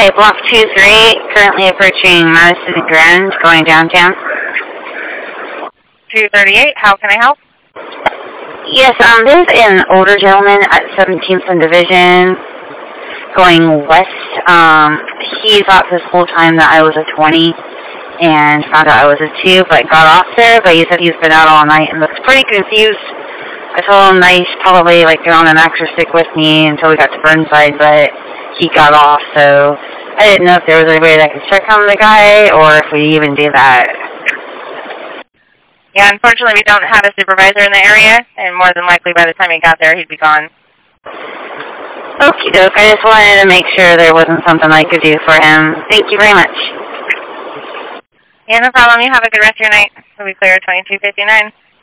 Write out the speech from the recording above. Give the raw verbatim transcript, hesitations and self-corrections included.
Hi, Block two three, currently approaching Madison and Grand, going downtown. two thirty-eight, how can I help? Yes, um, there's an older gentleman at seventeenth and Division going west. Um, he thought this whole time that I was a twenty and found out I was a two, but got off there, but he said he's been out all night and looks pretty confused. I told him that he should probably, like, get on an extra stick with me until we got to Burnside, but he got off, so I didn't know if there was a way that I could check on the guy or if we even do that. Yeah, unfortunately we don't have a supervisor in the area, and more than likely by the time he got there he'd be gone. Okie doke, I just wanted to make sure there wasn't something I could do for him. Thank you very much. Yeah, no problem. You have a good rest of your night. We'll be clear at twenty-two fifty-nine.